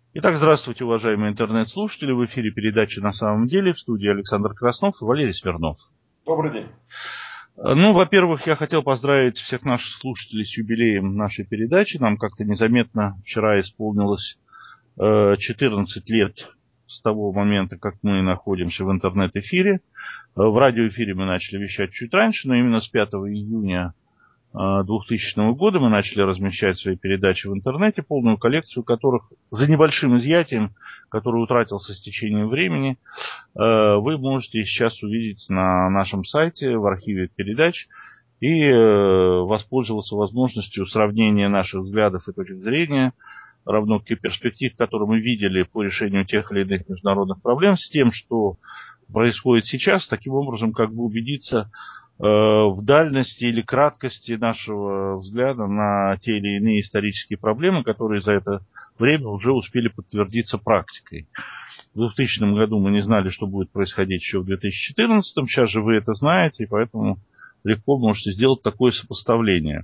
Итак, здравствуйте, уважаемые интернет-слушатели. В эфире передача «На самом деле», в студии Александр Краснов и Валерий Смирнов. Добрый день. Во-первых, я хотел поздравить всех наших слушателей с юбилеем нашей передачи. Нам как-то незаметно вчера исполнилось 14 лет с того момента, как мы находимся в интернет-эфире. В радиоэфире мы начали вещать чуть раньше, но именно с 5 июня 2000 года мы начали размещать свои передачи в интернете, полную коллекцию которых, за небольшим изъятием, который утратился с течением времени, вы можете сейчас увидеть на нашем сайте в архиве передач и воспользоваться возможностью сравнения наших взглядов и точек зрения, равно как и перспектив, которые мы видели по решению тех или иных международных проблем, с тем, что происходит сейчас, таким образом, как бы убедиться в дальности или краткости нашего взгляда на те или иные исторические проблемы, которые за это время уже успели подтвердиться практикой. В 2000 году мы не знали, что будет происходить еще в 2014. Сейчас же вы это знаете, и поэтому легко можете сделать такое сопоставление.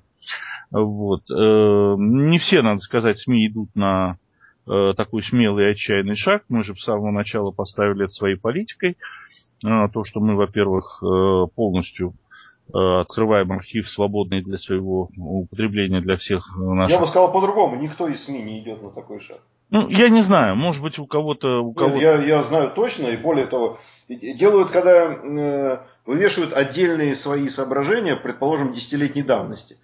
Не все, надо сказать, СМИ идут на такой смелый и отчаянный шаг. Мы же с самого начала поставили это своей политикой. То, что мы, во-первых, полностью открываем архив, свободный для своего употребления для всех наших... Я бы сказал по-другому, никто из СМИ не идет на такой шаг. Я не знаю, может быть, у кого-то... Я знаю точно, и более того, делают, когда вывешивают отдельные свои соображения, предположим, десятилетней давности.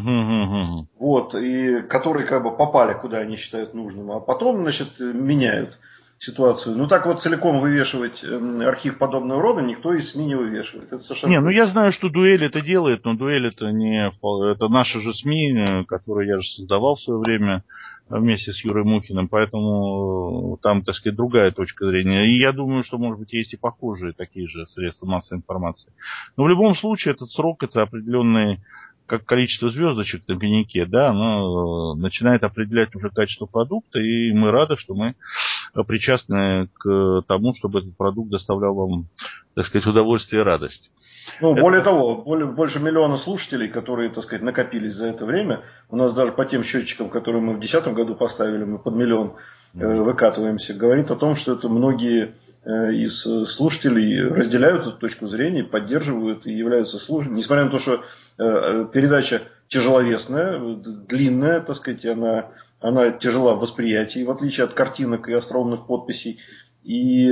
И которые как бы попали, куда они считают нужным, а потом, меняют ситуацию. Так вот целиком вывешивать архив подобного рода никто из СМИ не вывешивает. Это совершенно... я знаю, что Дуэль это делает, но Дуэль это не... Это наши же СМИ, которые я же создавал в свое время вместе с Юрой Мухиным, поэтому там, так сказать, другая точка зрения. И я думаю, что, может быть, есть и похожие такие же средства массовой информации. Но в любом случае этот срок, это определенный, как количество звездочек на коньяке, оно начинает определять уже качество продукта, и мы рады, что мы причастны к тому, чтобы этот продукт доставлял вам, так сказать, удовольствие и радость. Более того, больше миллиона слушателей, которые, так сказать, накопились за это время. У нас даже по тем счетчикам, которые мы в 2010 году поставили, мы под миллион выкатываемся, говорит о том, что это многие из слушателей разделяют эту точку зрения, поддерживают и являются слушателями. Несмотря на то, что передача тяжеловесная, длинная, так сказать, она тяжела в восприятии, в отличие от картинок и остроумных подписей. И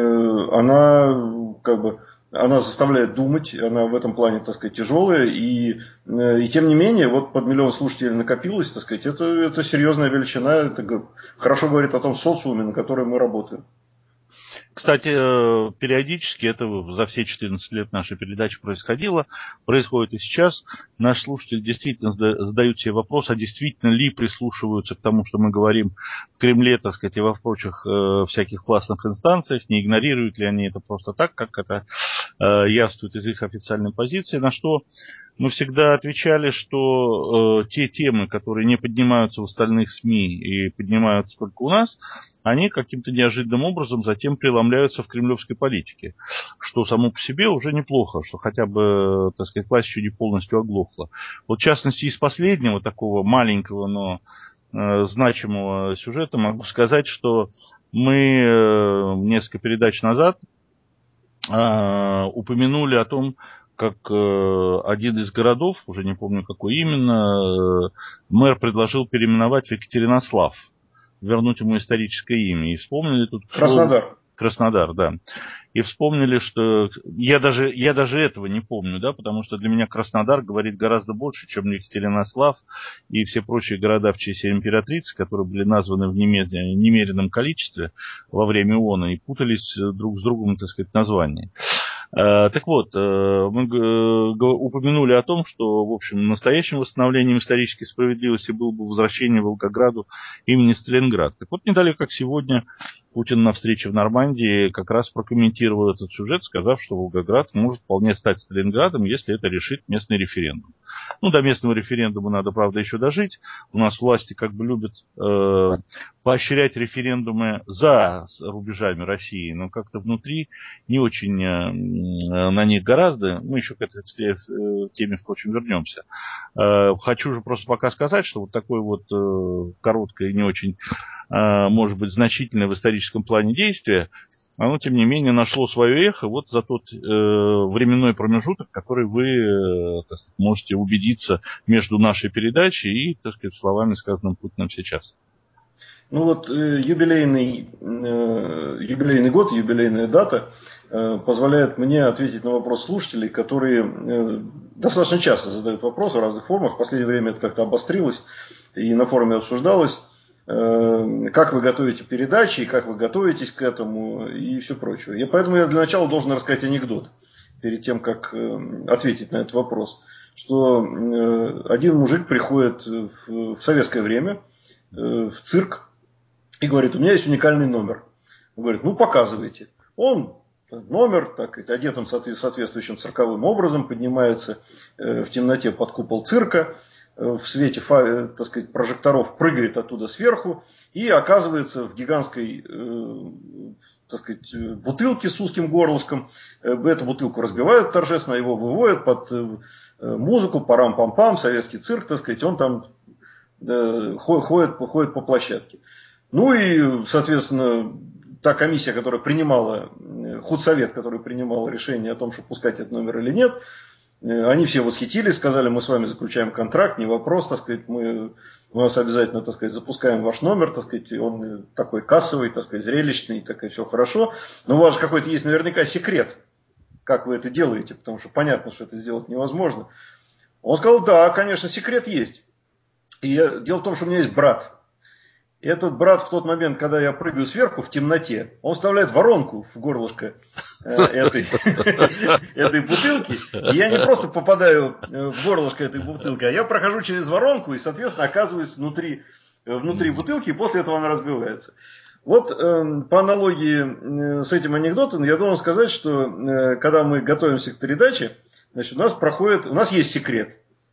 она заставляет думать, она в этом плане, так сказать, тяжелая, и тем не менее, под миллион слушателей накопилось, так сказать, это серьезная величина, это хорошо говорит о том социуме, на котором мы работаем. Кстати, периодически это за все 14 лет нашей передачи происходит и сейчас. Наши слушатели действительно задают себе вопрос, а действительно ли прислушиваются к тому, что мы говорим в Кремле, так сказать, и во прочих всяких властных инстанциях, не игнорируют ли они это просто так, как это явствует из их официальной позиции, на что мы всегда отвечали, что те темы, которые не поднимаются в остальных СМИ и поднимаются только у нас, они каким-то неожиданным образом затем преломляются в кремлевской политике, что само по себе уже неплохо, что хотя бы, так сказать, власть еще не полностью оглохла. В частности, из последнего такого маленького, но значимого сюжета могу сказать, что мы несколько передач назад упомянули о том, как один из городов, уже не помню какой именно, мэр предложил переименовать в Екатеринослав, вернуть ему историческое имя. И вспомнили тут... Краснодар, да. И вспомнили, что... Я даже этого не помню, потому что для меня Краснодар говорит гораздо больше, чем Екатеринослав и все прочие города в честь императрицы, которые были названы в немеренном количестве во время ООНа и путались друг с другом, так сказать, названия. Так вот, мы упомянули о том, что, в общем, настоящим восстановлением исторической справедливости было бы возвращение Волгограду имени Сталинград. Так вот, не далее, как сегодня, Путин на встрече в Нормандии как раз прокомментировал этот сюжет, сказав, что Волгоград может вполне стать Сталинградом, если это решит местный референдум. Ну, до местного референдума надо, правда, еще дожить. У нас власти как бы любят поощрять референдумы за рубежами России, но как-то внутри не очень на них гораздо. Мы еще к этой теме, впрочем, вернемся. Хочу же просто пока сказать, что вот такое вот короткое и не очень, может быть, значительное в историческом плане действие, оно, тем не менее, нашло свое эхо вот за тот временной промежуток, который вы, так сказать, можете убедиться между нашей передачей и, так сказать, словами, сказанными Путиным сейчас. Ну вот юбилейный год, юбилейная дата позволяет мне ответить на вопрос слушателей, которые достаточно часто задают вопросы в разных формах. В последнее время это как-то обострилось и на форуме обсуждалось. Как вы готовите передачи, и как вы готовитесь к этому и все прочее. И поэтому я для начала должен рассказать анекдот перед тем, как ответить на этот вопрос. Что один мужик приходит в советское время в цирк и говорит: у меня есть уникальный номер. Он говорит: ну показывайте. Он номер, так, одетым соответствующим цирковым образом, поднимается в темноте под купол цирка, в свете, так сказать, прожекторов прыгает оттуда сверху и оказывается в гигантской, так сказать, бутылке с узким горлышком. Эту бутылку разбивают торжественно, его выводят под музыку, парам-пам-пам, советский цирк, так сказать, он там ходит по площадке. Ну и, соответственно, та комиссия, которая принимала, худсовет, который принимал решение о том, что пускать этот номер или нет, они все восхитились, сказали: мы с вами заключаем контракт, не вопрос, так сказать, мы вас обязательно, так сказать, запускаем ваш номер, так сказать, он такой кассовый, так сказать, зрелищный, так и все хорошо. Но у вас же какой-то есть наверняка секрет, как вы это делаете, потому что понятно, что это сделать невозможно. Он сказал: да, конечно, секрет есть. И дело в том, что у меня есть брат. И этот брат в тот момент, когда я прыгаю сверху в темноте, он вставляет воронку в горлышко этой бутылки. И я не просто попадаю в горлышко этой бутылки, а я прохожу через воронку и, соответственно, оказываюсь внутри бутылки, и после этого она разбивается. Вот по аналогии с этим анекдотом я должен сказать, что когда мы готовимся к передаче, значит, у нас есть секрет.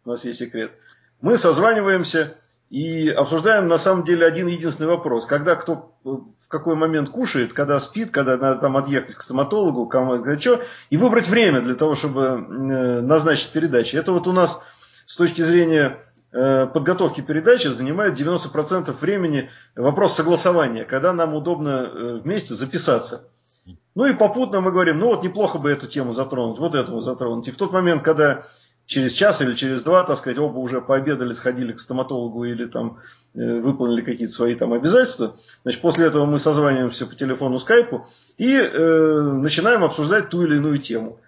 Мы созваниваемся и обсуждаем на самом деле один единственный вопрос. Когда кто в какой момент кушает, когда спит, когда надо там отъехать к стоматологу, кому что, и выбрать время для того, чтобы назначить передачи. Это вот у нас с точки зрения подготовки передачи занимает 90% времени вопрос согласования, когда нам удобно вместе записаться. Ну и попутно мы говорим: ну вот неплохо бы эту тему затронуть, вот эту затронуть. И в тот момент, когда через час или через два, так сказать, оба уже пообедали, сходили к стоматологу или там выполнили какие-то свои там обязательства, значит, после этого мы созваниваемся по телефону, скайпу и начинаем обсуждать ту или иную тему.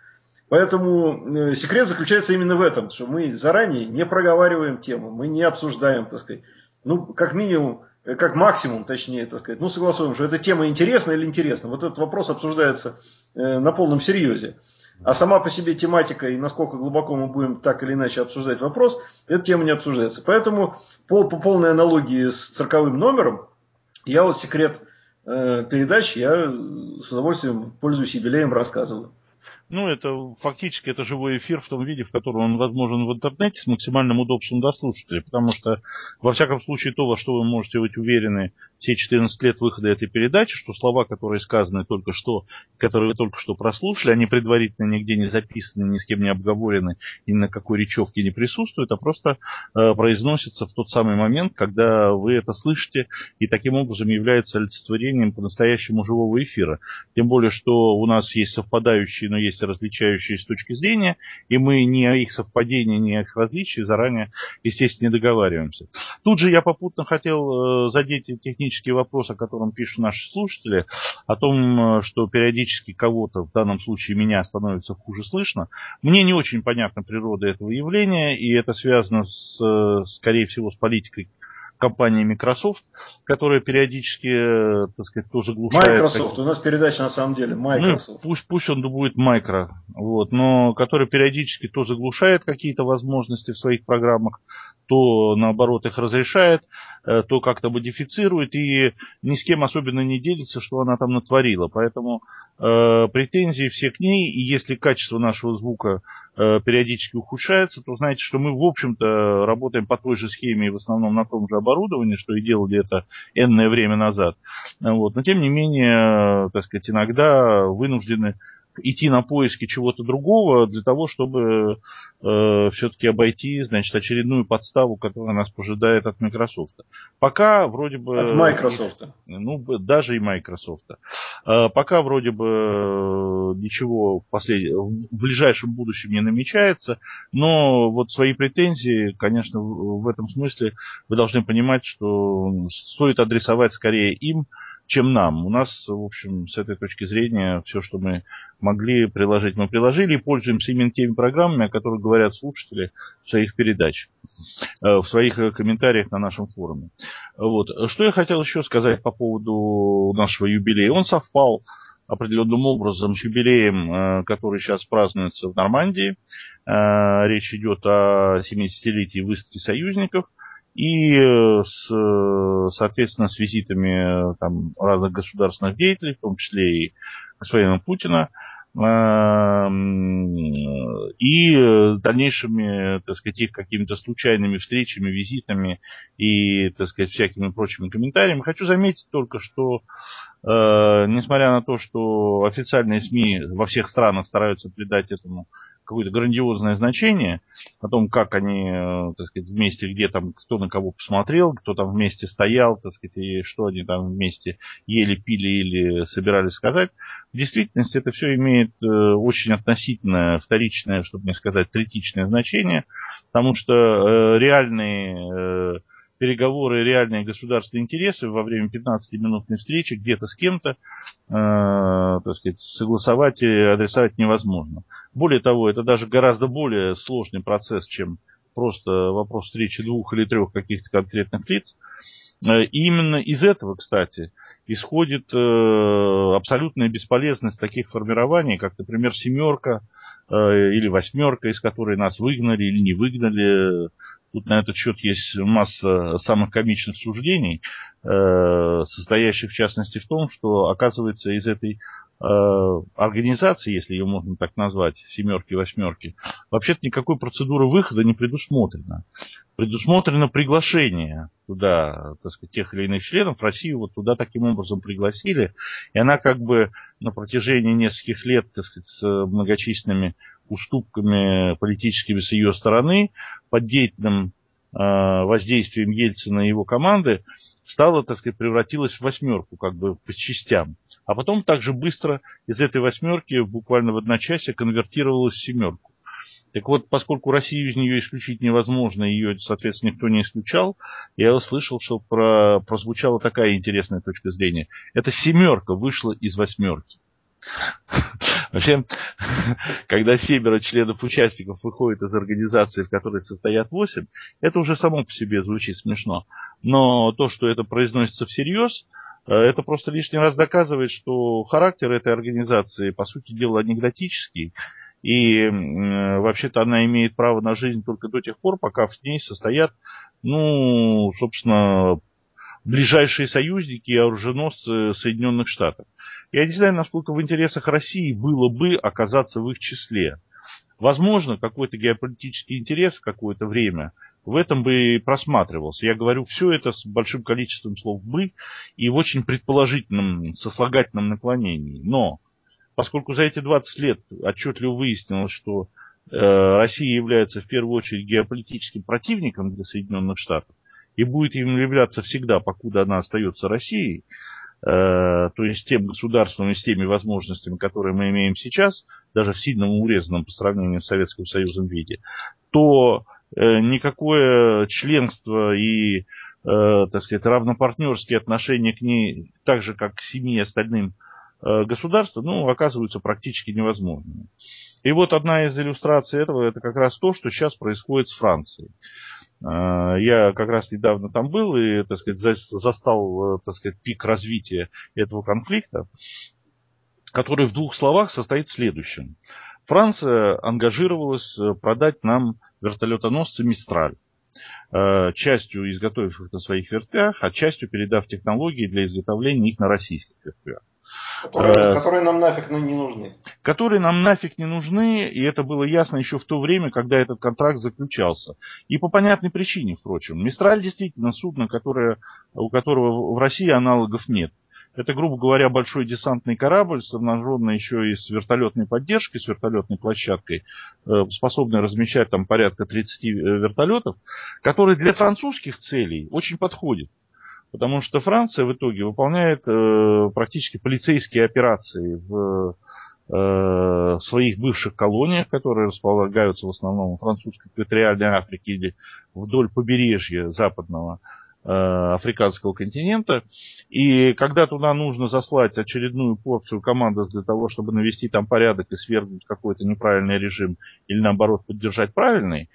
Поэтому секрет заключается именно в этом, что мы заранее не проговариваем тему, мы не обсуждаем, так сказать, ну, как минимум, как максимум, точнее, так сказать, ну, согласуем, что эта тема интересна или интересна. Вот этот вопрос обсуждается на полном серьезе. А сама по себе тематика и насколько глубоко мы будем так или иначе обсуждать вопрос, эта тема не обсуждается. Поэтому по полной аналогии с цирковым номером, я вот секрет передач, я с удовольствием, пользуюсь юбилеем, рассказываю. Ну, это фактически это живой эфир в том виде, в котором он возможен в интернете с максимальным удобством для слушателей. Потому что, во всяком случае, то, во что вы можете быть уверены все 14 лет выхода этой передачи, что слова, которые сказаны только что, которые вы только что прослушали, они предварительно нигде не записаны, ни с кем не обговорены, ни на какой речевке не присутствуют, а просто произносятся в тот самый момент, когда вы это слышите, и таким образом являются олицетворением по-настоящему живого эфира. Тем более, что у нас есть совпадающие, но есть различающие с точки зрения, и мы ни о их совпадении, ни о их различии заранее, естественно, не договариваемся. Тут же я попутно хотел задеть технический вопрос, о котором пишут наши слушатели, о том, что периодически кого-то, в данном случае меня, становится хуже слышно. Мне не очень понятна природа этого явления, и это связано, скорее всего, с политикой компании Microsoft, которая периодически, так сказать, тоже глушает... Microsoft, у нас передача на самом деле Microsoft. Ну, пусть он будет Micro, вот, но которая периодически то заглушает какие-то возможности в своих программах, то наоборот их разрешает, то как-то модифицирует и ни с кем особенно не делится, что она там натворила. Поэтому претензии все к ней, и если качество нашего звука периодически ухудшается, то знаете, что мы, в общем-то, работаем по той же схеме и в основном на том же оборудовании, что и делали это энное время назад. Вот. Но, тем не менее, так сказать, иногда вынуждены идти на поиски чего-то другого для того, чтобы все-таки обойти, значит, очередную подставу, которая нас пожидает от Microsoft. Пока вроде бы... От Microsoft. Ну, даже и Microsoft. Пока вроде бы ничего в ближайшем будущем не намечается, но вот свои претензии, конечно, в этом смысле вы должны понимать, что стоит адресовать скорее им, чем нам. У нас, в общем, с этой точки зрения, все, что мы могли приложить, мы приложили, и пользуемся именно теми программами, о которых говорят слушатели в своих передачах, в своих комментариях на нашем форуме. Вот. Что я хотел еще сказать по поводу нашего юбилея. Он совпал определенным образом с юбилеем, который сейчас празднуется в Нормандии. Речь идет о 70-летии высадки союзников. И, соответственно, с визитами там, разных государственных деятелей, в том числе и господина Путина, и дальнейшими, так сказать, их какими-то случайными встречами, визитами и, так сказать, всякими прочими комментариями. Хочу заметить только, что, несмотря на то, что официальные СМИ во всех странах стараются придать этому какое-то грандиозное значение о том, как они, так сказать, вместе, где там, кто на кого посмотрел, кто там вместе стоял, так сказать, и что они там вместе ели, пили или собирались сказать. В действительности это все имеет очень относительное, вторичное, чтобы не сказать, третичное значение, потому что реальные переговоры, реальные государственные интересы во время 15-минутной встречи где-то с кем-то, так сказать, согласовать и адресовать невозможно. Более того, это даже гораздо более сложный процесс, чем просто вопрос встречи двух или трех каких-то конкретных лиц. И именно из этого, кстати, исходит абсолютная бесполезность таких формирований, как, например, «семерка» или «восьмерка», из которой нас выгнали или не выгнали. Тут на этот счет есть масса самых комичных суждений, состоящих в частности в том, что, оказывается, из этой организации, если ее можно так назвать, «семерки», «восьмерки», вообще-то никакой процедуры выхода не предусмотрено. Предусмотрено приглашение туда, так сказать, тех или иных членов. Россию вот туда таким образом пригласили, и она как бы на протяжении нескольких лет, так сказать, с многочисленными уступками политическими с ее стороны, под деятельным воздействием Ельцина и его команды, стала, так сказать, превратилась в «восьмерку, как бы по частям. А потом также быстро из этой «восьмерки буквально в одночасье конвертировалась в «семерку». Так вот, поскольку Россию из нее исключить невозможно, ее, соответственно, никто не исключал, я услышал, что прозвучала такая интересная точка зрения. Эта «семерка» вышла из «восьмерки». Вообще, когда 7 членов-участников выходят из организации, в которой состоят 8, это уже само по себе звучит смешно. Но то, что это произносится всерьез, это просто лишний раз доказывает, что характер этой организации, по сути дела, анекдотический. И вообще-то она имеет право на жизнь только до тех пор, пока в ней состоят, ну, собственно, ближайшие союзники и оруженосцы Соединенных Штатов. Я не знаю, насколько в интересах России было бы оказаться в их числе. Возможно, какой-то геополитический интерес в какое-то время в этом бы и просматривался. Я говорю все это с большим количеством слов «бы» и в очень предположительном, сослагательном наклонении. Но поскольку за эти 20 лет отчетливо выяснилось, что Россия является в первую очередь геополитическим противником для Соединенных Штатов и будет им являться всегда, покуда она остается Россией, то есть тем государством и с теми возможностями, которые мы имеем сейчас, даже в сильном урезанном по сравнению с Советским Союзом виде, то никакое членство и, так сказать, равнопартнерские отношения к ней, так же как к 7 остальным государствам, ну, оказываются практически невозможными. И вот одна из иллюстраций этого, это как раз то, что сейчас происходит с Францией. Я как раз недавно там был и, так сказать, застал, так сказать, пик развития этого конфликта, который в 2 словах состоит в следующем. Франция ангажировалась продать нам вертолетоносцы «Мистраль». частью изготовив их на своих вертях, а частью передав технологии для изготовления их на российских вертях. Которые нам нафиг не нужны. Которые нам нафиг не нужны, и это было ясно еще в то время, когда этот контракт заключался. И по понятной причине, впрочем. Мистраль действительно судно, у которого в России аналогов нет. Это, грубо говоря, большой десантный корабль, снабженный еще и с вертолетной поддержкой, с вертолетной площадкой, способный размещать там порядка 30 вертолетов, который для французских целей очень подходит. Потому что Франция в итоге выполняет практически полицейские операции в своих бывших колониях, которые располагаются в основном в французской экваториальной Африке или вдоль побережья западного африканского континента. И когда туда нужно заслать очередную порцию команды для того, чтобы навести там порядок и свергнуть какой-то неправильный режим или наоборот поддержать правильный,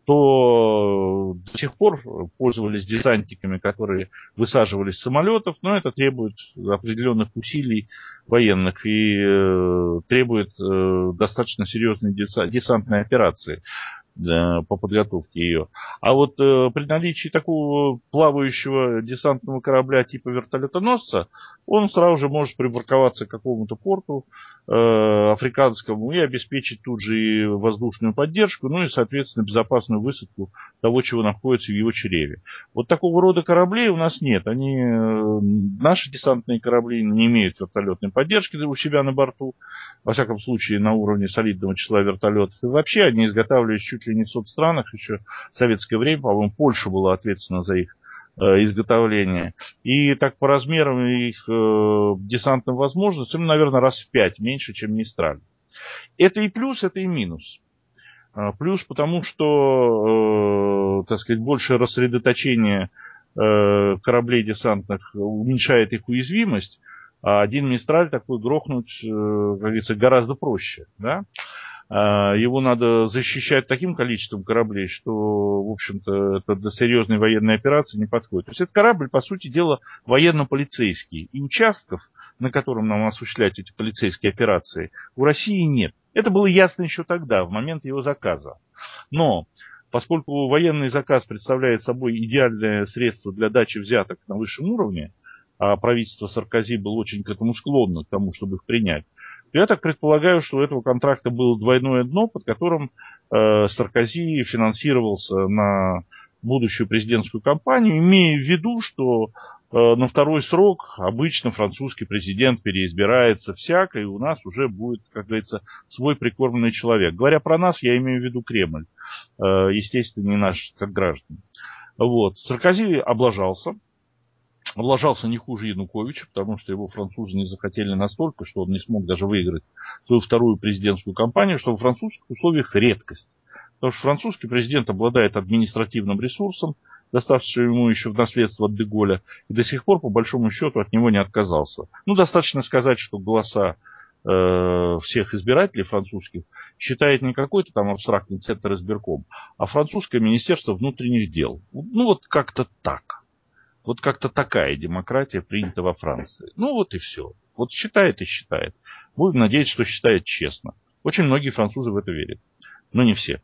то до сих пор пользовались десантниками, которые высаживались с самолетов, но это требует определенных усилий военных и требует достаточно серьезной десантной операции по подготовке ее. А вот при наличии такого плавающего десантного корабля типа вертолетоносца, он сразу же может припарковаться к какому-то порту африканскому и обеспечить тут же и воздушную поддержку, ну и, соответственно, безопасную высадку того, чего находится в его чреве. Вот такого рода кораблей у нас нет. Наши десантные корабли не имеют вертолетной поддержки у себя на борту, во всяком случае, на уровне солидного числа вертолетов. И вообще они изготавливались чуть ли не в соцстранах. Еще в советское время, по-моему, Польша была ответственна за их изготовления. И так по размерам их десантным возможностям, наверное, раз в 5 меньше, чем Мистраль. Это и плюс, это и минус. Плюс потому, что, так сказать, большее рассредоточение кораблей десантных уменьшает их уязвимость, а один Мистраль такой грохнуть, как говорится, гораздо проще, да? Его надо защищать таким количеством кораблей, что, в общем-то, это для серьезной военной операции не подходит. То есть этот корабль, по сути дела, военно-полицейский. И участков, на котором нам осуществлять эти полицейские операции, у России нет. Это было ясно еще тогда, в момент его заказа. Но поскольку военный заказ представляет собой идеальное средство для дачи взяток на высшем уровне, а правительство Саркози было очень к этому склонно, к тому, чтобы их принять, я так предполагаю, что у этого контракта было двойное дно, под которым Саркози финансировался на будущую президентскую кампанию, имея в виду, что на второй срок обычно французский президент переизбирается всяко, и у нас уже будет, как говорится, свой прикормленный человек. Говоря про нас, я имею в виду Кремль, естественно, не наш, как граждан. Вот. Саркози облажался не хуже Януковича, потому что его французы не захотели настолько, что он не смог даже выиграть свою вторую президентскую кампанию, что в французских условиях редкость. Потому что французский президент обладает административным ресурсом, доставшимся ему еще в наследство от Де-Голля, и до сих пор, по большому счету, от него не отказался. Ну, достаточно сказать, что голоса всех избирателей французских считает не какой-то там абстрактный центр избирком, а французское министерство внутренних дел. Ну, вот как-то так. Вот как-то такая демократия принята во Франции. Ну вот и все. Вот считает и считает. Будем надеяться, что считает честно. Очень многие французы в это верят. Но не все.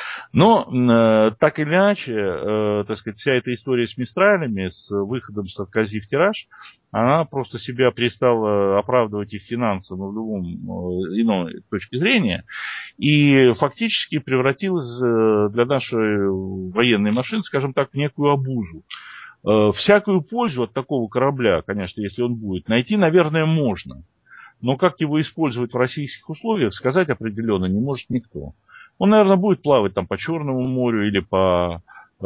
Но так или иначе, так сказать, вся эта история с Мистралями, с выходом Саркози в тираж, она просто себя перестала оправдывать их финансово в любом иной точке зрения. И фактически превратилась для нашей военной машины, скажем так, в некую обузу. Всякую пользу от такого корабля, конечно, если он будет, найти, наверное, можно. Но как его использовать в российских условиях, сказать определенно не может никто. Он, наверное, будет плавать там по Черному морю или по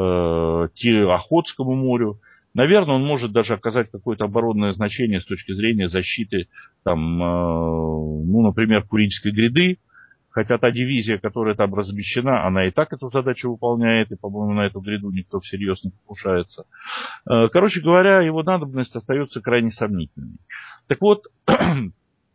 Охотскому морю. Наверное, он может даже оказать какое-то оборонное значение с точки зрения защиты, там, ну, например, Курильской гряды. Хотя та дивизия, которая там размещена, она и так эту задачу выполняет, и, по-моему, на эту гряду никто всерьез не покушается. Короче говоря, его надобность остается крайне сомнительной. Так вот, тем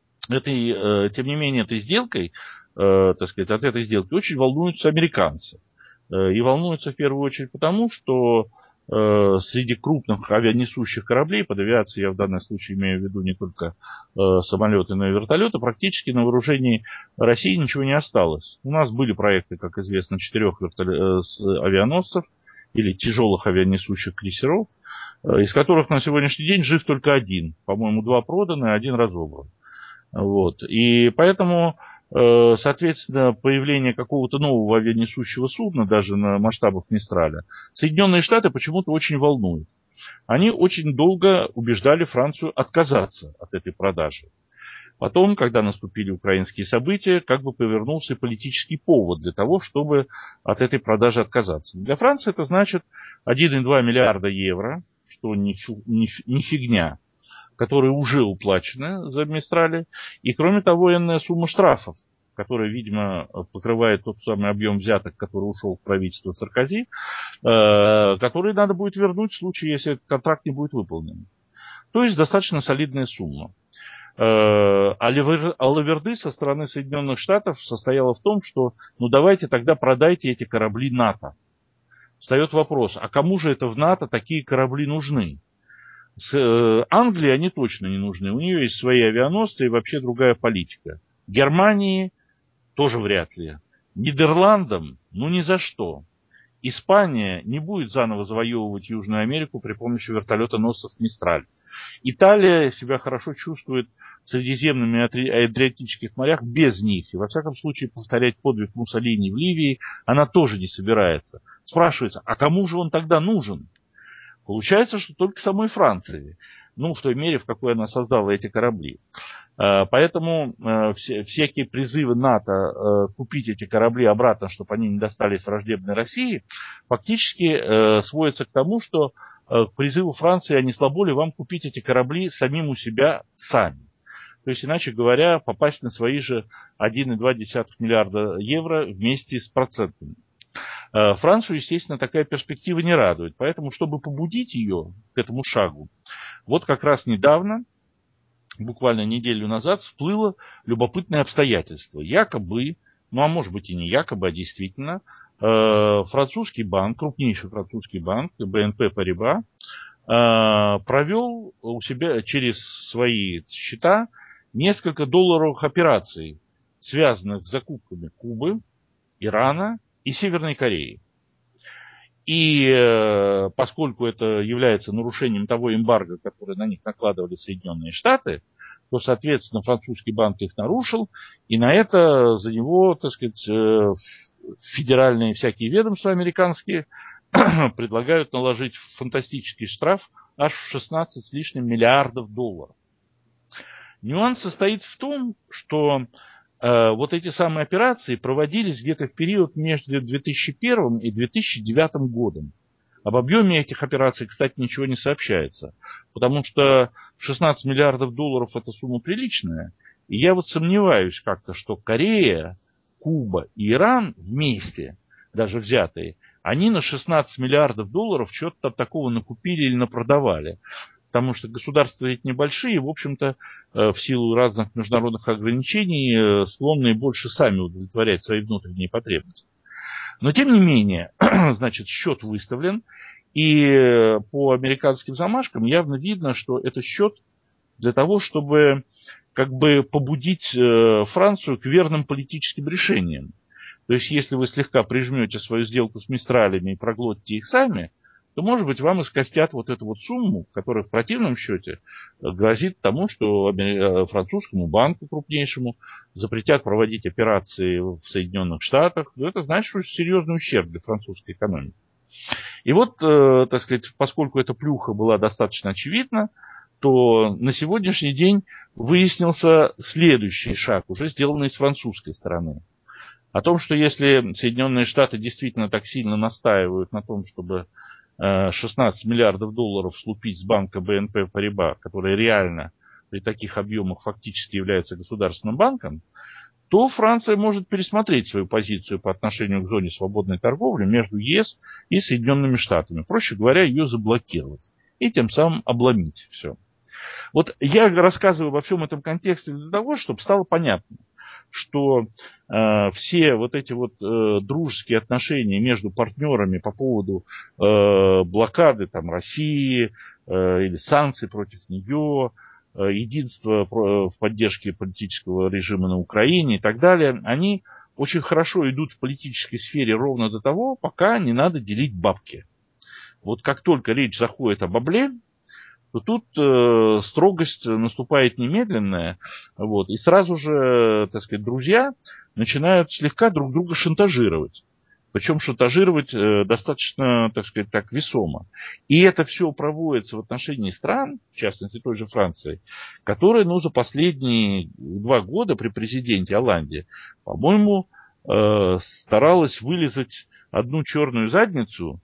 не менее, этой сделкой, так сказать, от этой сделки очень волнуются американцы. И волнуются в первую очередь потому, что среди крупных авианесущих кораблей, под авиацией я в данном случае имею в виду не только самолеты, но и вертолеты, практически на вооружении России ничего не осталось. У нас были проекты, как известно, 4 авианосцев, или тяжелых авианесущих крейсеров, из которых на сегодняшний день жив только один. По-моему, 2 проданы, 1 разобран. Вот. И поэтому, соответственно, появление какого-то нового авианесущего судна, даже на масштабах Мистраля, Соединенные Штаты почему-то очень волнуют. Они очень долго убеждали Францию отказаться от этой продажи. Потом, когда наступили украинские события, как бы повернулся политический повод для того, чтобы от этой продажи отказаться. Для Франции это значит 1,2 миллиарда евро, что не фигня, которые уже уплачены за Мистрали, и кроме того энная сумма штрафов, которая, видимо, покрывает тот самый объем взяток, который ушел в правительство Саркози, который надо будет вернуть в случае, если этот контракт не будет выполнен. То есть достаточно солидная сумма. А лаверды со стороны Соединенных Штатов состояла в том, что ну давайте тогда продайте эти корабли НАТО. Встает вопрос, а кому же это в НАТО такие корабли нужны? С Англии они точно не нужны. У нее есть свои авианосцы и вообще другая политика. Германии тоже вряд ли. Нидерландам ну ни за что. Испания не будет заново завоевывать Южную Америку при помощи вертолетоносцев «Мистраль». Италия себя хорошо чувствует в Средиземном и Адриатических морях без них. И во всяком случае повторять подвиг Муссолини в Ливии она тоже не собирается. Спрашивается, а кому же он тогда нужен? Получается, что только самой Франции. Ну, в той мере, в какой она создала эти корабли. Поэтому всякие призывы НАТО купить эти корабли обратно, чтобы они не достались враждебной России, фактически сводятся к тому, что к призыву Франции, а не слабо ли вам купить эти корабли самим у себя сами. То есть, иначе говоря, попасть на свои же 1,2 миллиарда евро вместе с процентами. Францию, естественно, такая перспектива не радует. Поэтому, чтобы побудить ее к этому шагу, вот как раз недавно, буквально неделю назад, всплыло любопытное обстоятельство. Якобы, ну а может быть и не якобы, а действительно, французский банк, крупнейший французский банк, BNP Paribas, провел у себя через свои счета несколько долларовых операций, связанных с закупками Кубы, Ирана и Северной Кореи. И поскольку это является нарушением того эмбарго, которое на них накладывали Соединенные Штаты, то, соответственно, французский банк их нарушил, и на это за него, так сказать, федеральные всякие ведомства американские предлагают наложить фантастический штраф аж в 16 с лишним миллиардов долларов. Нюанс состоит в том, что вот эти самые операции проводились где-то в период между 2001 и 2009 годом. Об объеме этих операций, кстати, ничего не сообщается, потому что 16 миллиардов долларов – это сумма приличная, и я вот сомневаюсь как-то, что Корея, Куба и Иран вместе, даже взятые, они на 16 миллиардов долларов что-то такого накупили или напродавали. Потому что государства ведь небольшие, в общем-то, в силу разных международных ограничений, склонны больше сами удовлетворять свои внутренние потребности. Но, тем не менее, значит, счет выставлен, и по американским замашкам явно видно, что это счет для того, чтобы как бы побудить Францию к верным политическим решениям. То есть, если вы слегка прижмете свою сделку с Мистралями и проглотите их сами, то, может быть, вам и скостят вот эту вот сумму, которая в противном счете грозит тому, что французскому банку крупнейшему запретят проводить операции в Соединенных Штатах. Это значит, что серьезный ущерб для французской экономики. И вот, так сказать, поскольку эта плюха была достаточно очевидна, то на сегодняшний день выяснился следующий шаг, уже сделанный с французской стороны. О том, что если Соединенные Штаты действительно так сильно настаивают на том, чтобы 16 миллиардов долларов слупить с банка BNP Paribas, который реально при таких объемах фактически является государственным банком, то Франция может пересмотреть свою позицию по отношению к зоне свободной торговли между ЕС и Соединенными Штатами. Проще говоря, ее заблокировать и тем самым обломить все. Вот я рассказываю во всем этом контексте для того, чтобы стало понятно, что все вот эти вот дружеские отношения между партнерами по поводу блокады там, России или санкций против нее, единства в поддержке политического режима на Украине и так далее, они очень хорошо идут в политической сфере ровно до того, пока не надо делить бабки. вот как только речь заходит о бабле, то тут строгость наступает немедленная, вот, и сразу же, так сказать, друзья начинают слегка друг друга шантажировать. Причем шантажировать достаточно, так сказать, так весомо. И это все проводится в отношении стран, в частности той же Франции, которая, за последние 2 года при президенте Оланде, по-моему, старалась вылизать одну черную задницу,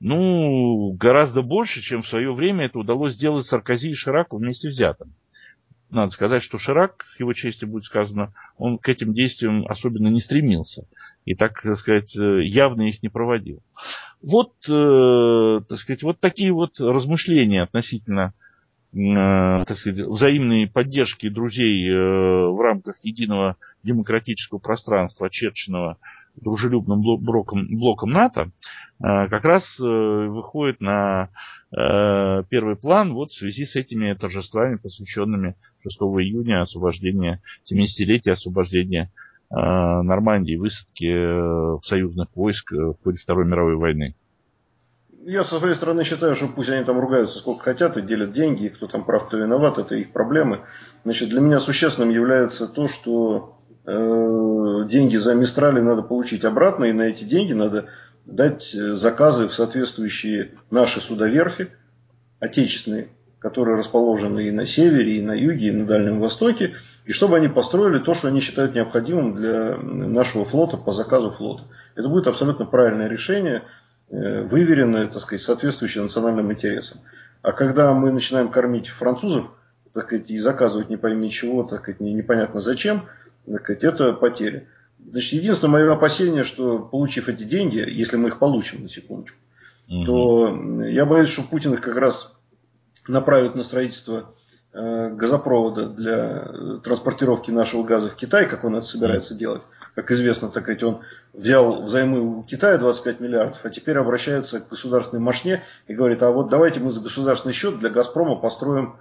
гораздо больше, чем в свое время это удалось сделать Саркози и Шираку вместе взятым. Надо сказать, что Ширак, к его чести будет сказано, он к этим действиям особенно не стремился. И, так сказать, явно их не проводил. Вот, так сказать, вот такие вот размышления относительно, так сказать, взаимной поддержки друзей в рамках единого демократического пространства, очерченного дружелюбным блоком НАТО, как раз выходит на первый план вот в связи с этими торжествами, посвященными 6 июня 70-летия освобождения Нормандии, высадки союзных войск в ходе Второй мировой войны. Я со своей стороны считаю, что пусть они там ругаются сколько хотят и делят деньги, и кто там прав, кто виноват, это их проблемы. Значит, для меня существенным является то, что деньги за Мистрали надо получить обратно, и на эти деньги надо дать заказы в соответствующие наши судоверфи, отечественные, которые расположены и на севере, и на юге, и на Дальнем Востоке, и чтобы они построили то, что они считают необходимым для нашего флота по заказу флота. Это будет абсолютно правильное решение, выверенное, так сказать, соответствующее национальным интересам. А когда мы начинаем кормить французов, так сказать, и заказывать не пойми чего, так сказать, непонятно зачем, так сказать, это потеря. Значит, единственное мое опасение, что получив эти деньги, если мы их получим, на секундочку, то я боюсь, что Путин их как раз направит на строительство газопровода для транспортировки нашего газа в Китай, как он это собирается делать. Как известно, так сказать, он взял взаймы у Китая 25 миллиардов, а теперь обращается к государственной мошне и говорит, а вот давайте мы за государственный счет для Газпрома построим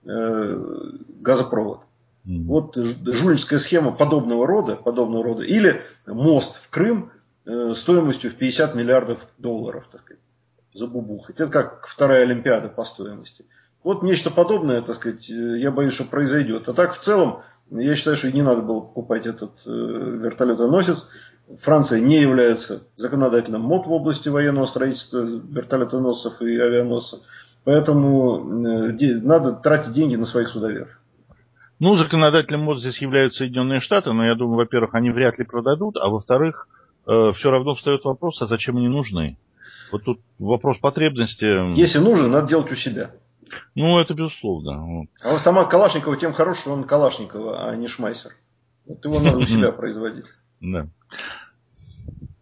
газопровод. Вот жульническая схема подобного рода, или мост в Крым стоимостью в 50 миллиардов долларов, так сказать, забубухать. Это как вторая Олимпиада по стоимости. Вот нечто подобное, так сказать, я боюсь, что произойдет. А так в целом, я считаю, что и не надо было покупать этот вертолетоносец. Франция не является законодателем МОД в области военного строительства вертолетоносцев и авианосцев. Поэтому надо тратить деньги на своих судоверфей. Законодателем МОД здесь являются Соединенные Штаты, но я думаю, во-первых, они вряд ли продадут, а во-вторых, все равно встает вопрос, а зачем они нужны? Вот тут вопрос потребности. Если нужен, надо делать у себя. Это безусловно. А автомат Калашникова тем хорош, что он Калашникова, а не Шмайсер. Вот его надо у себя производить. Да.